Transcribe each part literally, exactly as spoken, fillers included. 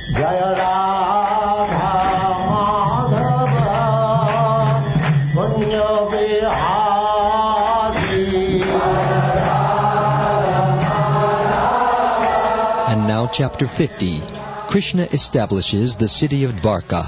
Jaya Radha Madhava Punya Vihari. And now chapter fifty. Krishna establishes the city of Dwarka.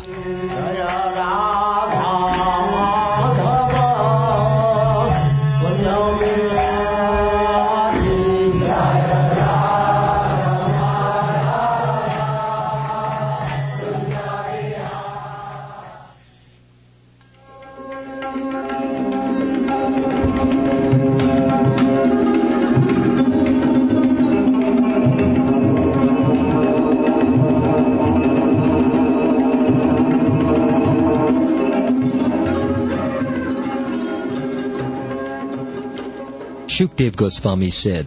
Shukdev Goswami said,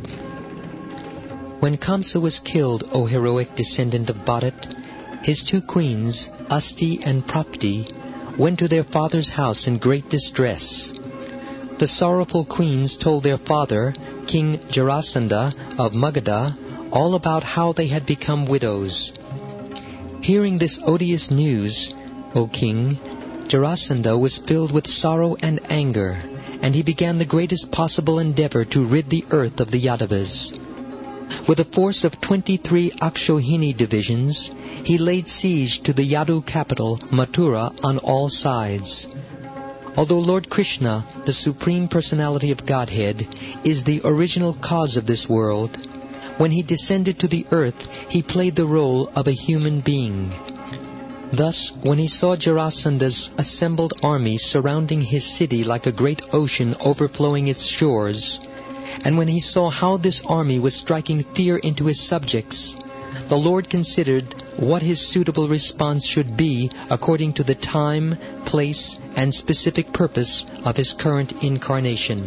when Kamsa was killed, O heroic descendant of Bharat, his two queens, Asti and Prapti, went to their father's house in great distress. The sorrowful queens told their father, King Jarasandha of Magadha, all about how they had become widows. Hearing this odious news, O king, Jarasandha was filled with sorrow and anger, and he began the greatest possible endeavor to rid the earth of the Yadavas. With a force of twenty-three Akshohini divisions, he laid siege to the Yadu capital, Mathura, on all sides. Although Lord Krishna, the Supreme Personality of Godhead, is the original cause of this world, when he descended to the earth, he played the role of a human being. Thus, when he saw Jarasandha's assembled army surrounding his city like a great ocean overflowing its shores, and when he saw how this army was striking fear into his subjects, the Lord considered what his suitable response should be according to the time, place, and specific purpose of his current incarnation.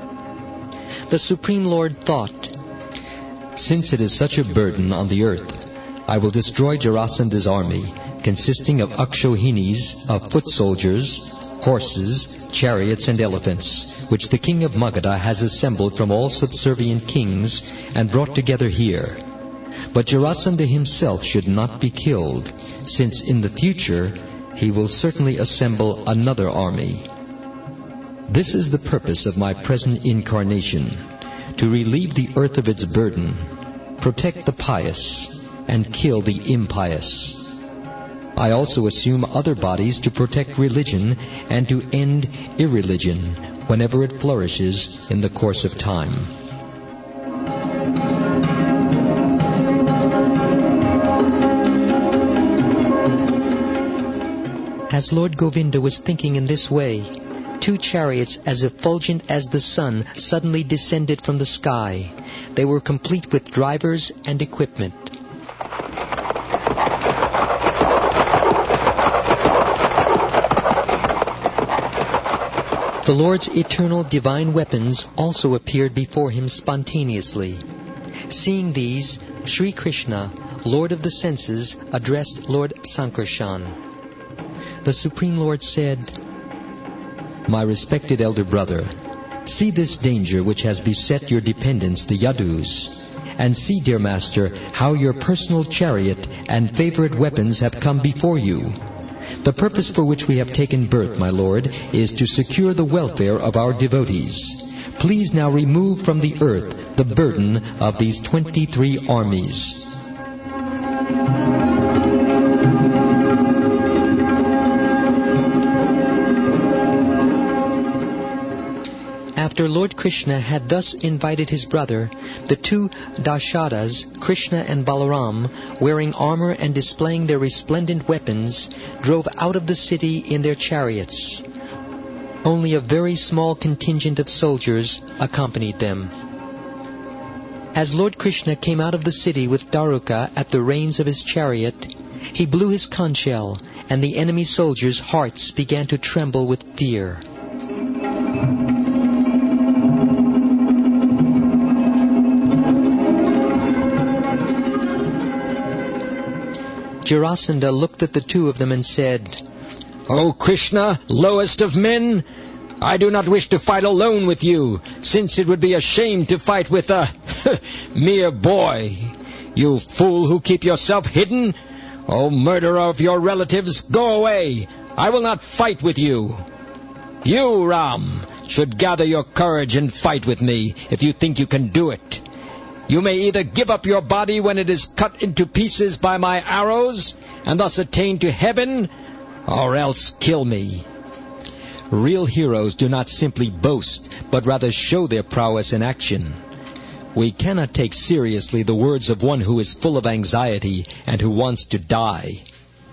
The Supreme Lord thought, since it is such a burden on the earth, I will destroy Jarasandha's army, consisting of Akshohinis, of foot soldiers, horses, chariots, and elephants, which the king of Magadha has assembled from all subservient kings and brought together here. But Jarasandha himself should not be killed, since in the future he will certainly assemble another army. This is the purpose of my present incarnation, to relieve the earth of its burden, protect the pious, and kill the impious. I also assume other bodies to protect religion and to end irreligion whenever it flourishes in the course of time. As Lord Govinda was thinking in this way, two chariots as effulgent as the sun suddenly descended from the sky. They were complete with drivers and equipment. The Lord's eternal divine weapons also appeared before him spontaneously. Seeing these, Sri Krishna, Lord of the senses, addressed Lord Sankarshan. The Supreme Lord said, my respected elder brother, see this danger which has beset your dependents, the Yadus, and see, dear master, how your personal chariot and favorite weapons have come before you. The purpose for which we have taken birth, my lord, is to secure the welfare of our devotees. Please now remove from the earth the burden of these twenty-three armies. After Lord Krishna had thus invited his brother, the two Dashadas, Krishna and Balaram, wearing armor and displaying their resplendent weapons, drove out of the city in their chariots. Only a very small contingent of soldiers accompanied them. As Lord Krishna came out of the city with Daruka at the reins of his chariot, he blew his conch shell, and the enemy soldiers' hearts began to tremble with fear. Jarasandha looked at the two of them and said, O Krishna, lowest of men, I do not wish to fight alone with you, since it would be a shame to fight with a mere boy. You fool who keep yourself hidden, O murderer of your relatives, go away! I will not fight with you. You, Ram, should gather your courage and fight with me if you think you can do it. You may either give up your body when it is cut into pieces by my arrows, and thus attain to heaven, or else kill me. Real heroes do not simply boast, but rather show their prowess in action. We cannot take seriously the words of one who is full of anxiety and who wants to die.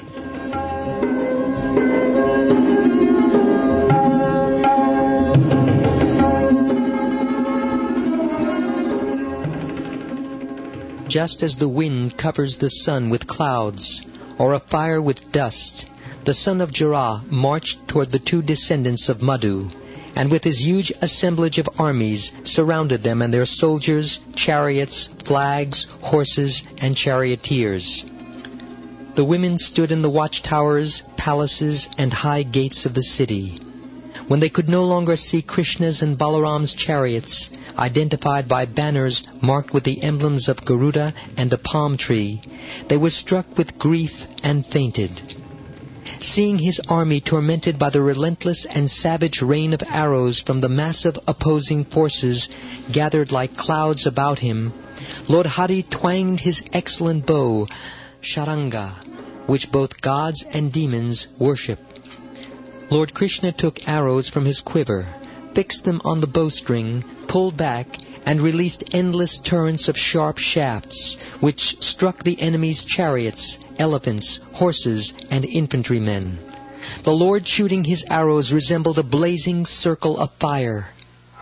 Just as the wind covers the sun with clouds, or a fire with dust, the son of Jera marched toward the two descendants of Madhu, and with his huge assemblage of armies surrounded them and their soldiers, chariots, flags, horses, and charioteers. The women stood in the watchtowers, palaces, and high gates of the city. When they could no longer see Krishna's and Balaram's chariots, identified by banners marked with the emblems of Garuda and a palm tree, they were struck with grief and fainted. Seeing his army tormented by the relentless and savage rain of arrows from the massive opposing forces gathered like clouds about him, Lord Hari twanged his excellent bow, Sharanga, which both gods and demons worship. Lord Krishna took arrows from his quiver, fixed them on the bowstring, pulled back, and released endless torrents of sharp shafts, which struck the enemy's chariots, elephants, horses, and infantrymen. The Lord shooting his arrows resembled a blazing circle of fire.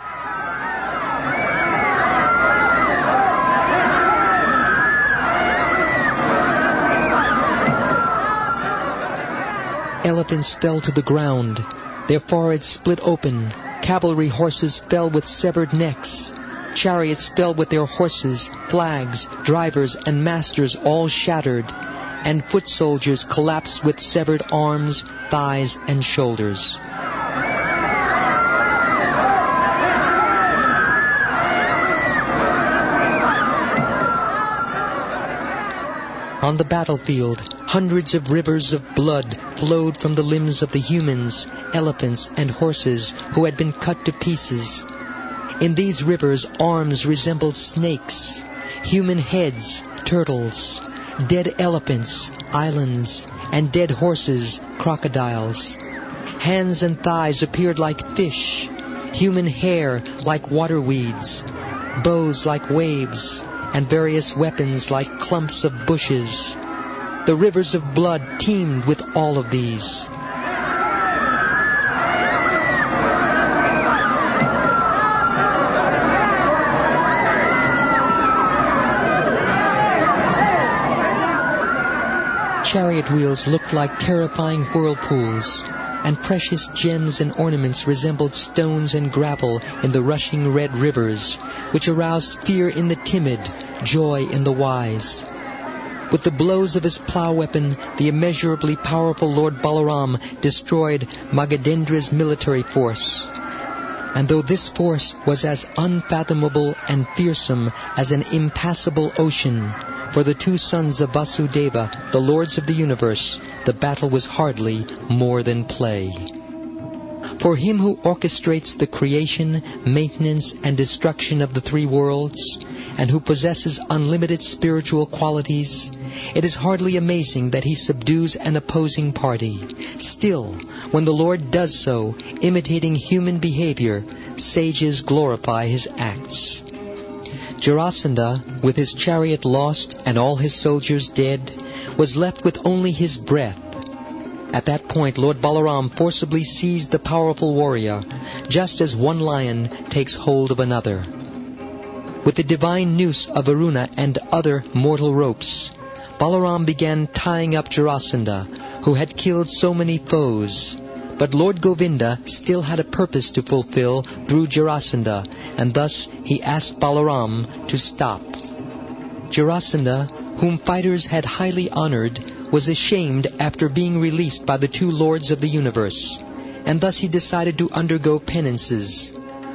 Elephants fell to the ground. Their foreheads split open. Cavalry horses fell with severed necks. Chariots fell with their horses, flags, drivers, and masters all shattered, and foot soldiers collapsed with severed arms, thighs, and shoulders. On the battlefield, hundreds of rivers of blood flowed from the limbs of the humans, elephants, and horses who had been cut to pieces. In these rivers, arms resembled snakes, human heads, turtles, dead elephants, islands, and dead horses, crocodiles. Hands and thighs appeared like fish, human hair like water weeds, bows like waves, and various weapons like clumps of bushes. The rivers of blood teemed with all of these. Chariot wheels looked like terrifying whirlpools, and precious gems and ornaments resembled stones and gravel in the rushing red rivers, which aroused fear in the timid, joy in the wise. With the blows of his plow weapon, the immeasurably powerful Lord Balaram destroyed Magadendra's military force. And though this force was as unfathomable and fearsome as an impassable ocean, for the two sons of Vasudeva, the lords of the universe, the battle was hardly more than play. For him who orchestrates the creation, maintenance, and destruction of the three worlds, and who possesses unlimited spiritual qualities, it is hardly amazing that he subdues an opposing party. Still, when the Lord does so, imitating human behavior, sages glorify his acts. Jarasandha, with his chariot lost and all his soldiers dead, was left with only his breath. At that point, Lord Balaram forcibly seized the powerful warrior, just as one lion takes hold of another. With the divine noose of Varuna and other mortal ropes, Balaram began tying up Jarasandha, who had killed so many foes. But Lord Govinda still had a purpose to fulfill through Jarasandha, and thus he asked Balaram to stop. Jarasandha, whom fighters had highly honored, was ashamed after being released by the two lords of the universe, and thus he decided to undergo penances.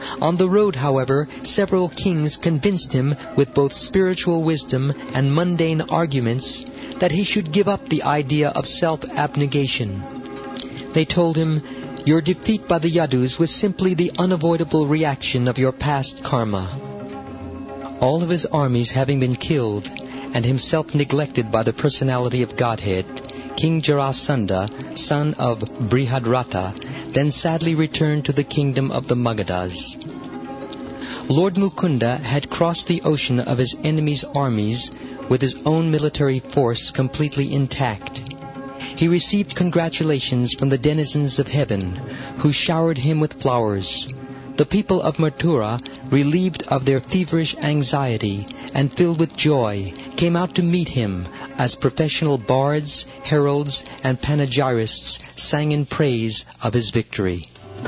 On the road, however, several kings convinced him with both spiritual wisdom and mundane arguments that he should give up the idea of self-abnegation. They told him, "Your defeat by the Yadus was simply the unavoidable reaction of your past karma." All of his armies having been killed, and himself neglected by the personality of Godhead, King Jarasandha, son of Brihadrata, then sadly returned to the kingdom of the Magadhas. Lord Mukunda had crossed the ocean of his enemy's armies with his own military force completely intact. He received congratulations from the denizens of heaven, who showered him with flowers. The people of Mathura, relieved of their feverish anxiety and filled with joy, came out to meet him as professional bards, heralds, and panegyrists sang in praise of his victory.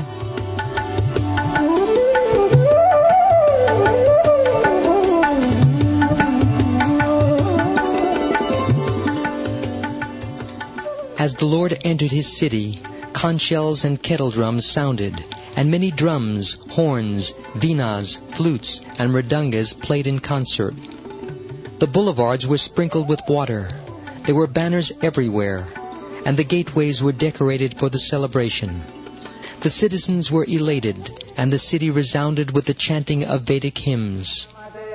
As the Lord entered his city, conch shells and kettle drums sounded, and many drums, horns, veenas, flutes, and mridangas played in concert. The boulevards were sprinkled with water. There were banners everywhere, and the gateways were decorated for the celebration. The citizens were elated, and the city resounded with the chanting of Vedic hymns.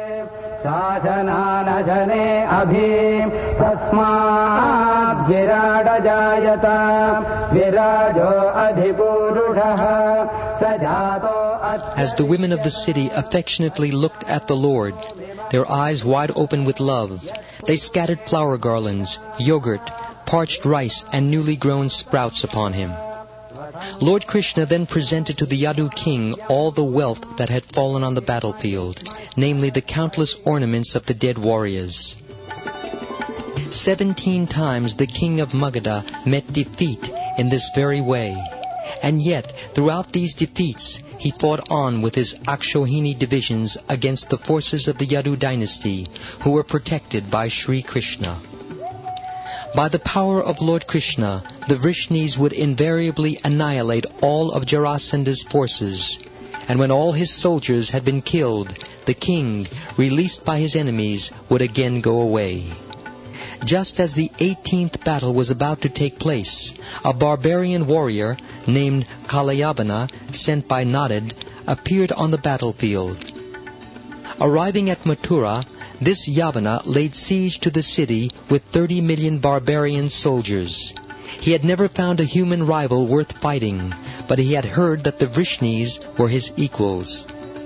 As the women of the city affectionately looked at the Lord, their eyes wide open with love, they scattered flower garlands, yogurt, parched rice, and newly grown sprouts upon him. Lord Krishna then presented to the Yadu king all the wealth that had fallen on the battlefield, namely the countless ornaments of the dead warriors. Seventeen times the king of Magadha met defeat in this very way, and yet throughout these defeats he fought on with his Akshohini divisions against the forces of the Yadu dynasty, who were protected by Sri Krishna. By the power of Lord Krishna, the Vrishnis would invariably annihilate all of Jarasandha's forces, and when all his soldiers had been killed, the king, released by his enemies, would again go away. Just as the eighteenth battle was about to take place, a barbarian warrior named Kalayabana, sent by Nadad, appeared on the battlefield. Arriving at Mathura, this Yavana laid siege to the city with thirty million barbarian soldiers. He had never found a human rival worth fighting, but he had heard that the Vrishnis were his equals.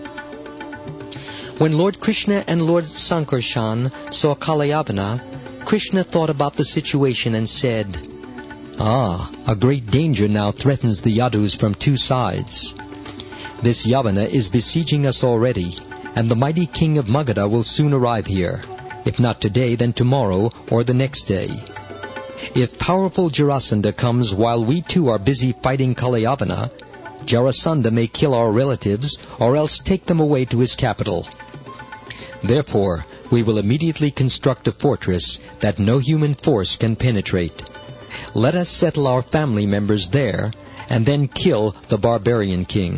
When Lord Krishna and Lord Sankarshan saw Kalayavana, Krishna thought about the situation and said, "Ah, a great danger now threatens the Yadus from two sides. This Yavana is besieging us already, and the mighty king of Magadha will soon arrive here, if not today, then tomorrow or the next day. If powerful Jarasandha comes while we too are busy fighting Kalayavana, Jarasandha may kill our relatives or else take them away to his capital. Therefore, we will immediately construct a fortress that no human force can penetrate. Let us settle our family members there, and then kill the barbarian king."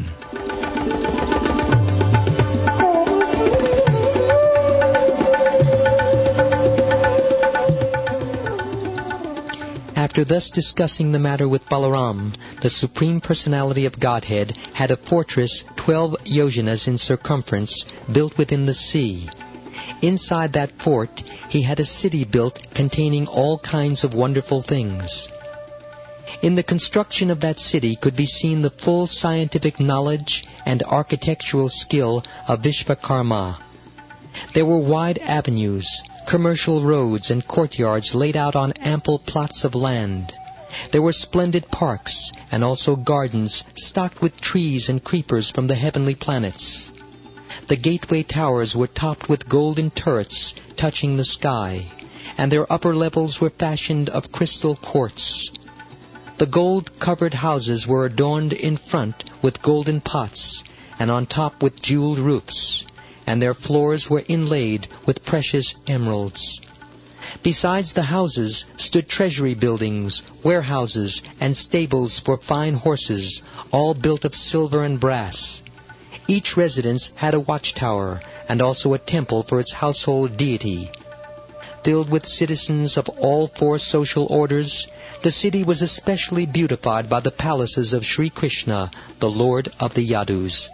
After thus discussing the matter with Balaram, the Supreme Personality of Godhead had a fortress twelve yojanas in circumference built within the sea. Inside that fort, he had a city built containing all kinds of wonderful things. In the construction of that city could be seen the full scientific knowledge and architectural skill of Vishvakarma. There were wide avenues, commercial roads, and courtyards laid out on ample plots of land. There were splendid parks, and also gardens stocked with trees and creepers from the heavenly planets. The gateway towers were topped with golden turrets touching the sky, and their upper levels were fashioned of crystal quartz. The gold-covered houses were adorned in front with golden pots, and on top with jeweled roofs, and their floors were inlaid with precious emeralds. Besides the houses stood treasury buildings, warehouses, and stables for fine horses, all built of silver and brass. Each residence had a watchtower and also a temple for its household deity. Filled with citizens of all four social orders, the city was especially beautified by the palaces of Sri Krishna, the Lord of the Yadus.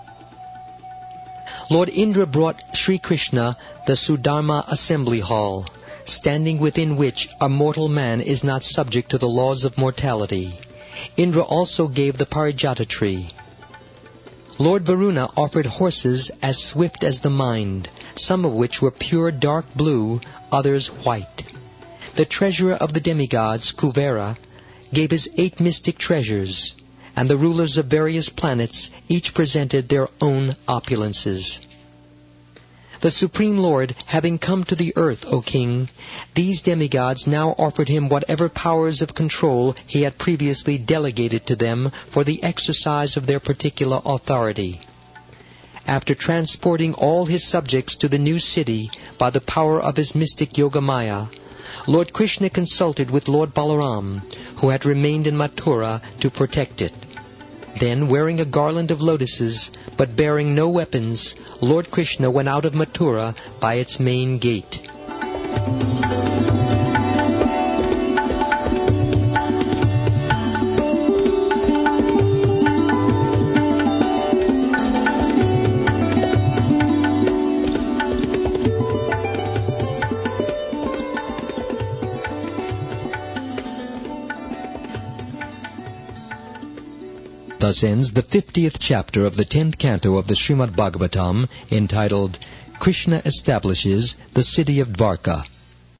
Lord Indra brought Sri Krishna the Sudharma assembly hall, standing within which a mortal man is not subject to the laws of mortality. Indra also gave the Parijata tree. Lord Varuna offered horses as swift as the mind, some of which were pure dark blue, others white. The treasurer of the demigods, Kuvera, gave his eight mystic treasures, and the rulers of various planets each presented their own opulences. The Supreme Lord, having come to the earth, O king, these demigods now offered him whatever powers of control he had previously delegated to them for the exercise of their particular authority. After transporting all his subjects to the new city by the power of his mystic Yogamaya, Lord Krishna consulted with Lord Balaram, who had remained in Mathura to protect it. Then, wearing a garland of lotuses, but bearing no weapons, Lord Krishna went out of Mathura by its main gate. Thus ends the fiftieth chapter of the tenth canto of the Srimad Bhagavatam, entitled Krishna Establishes the City of Dwarka.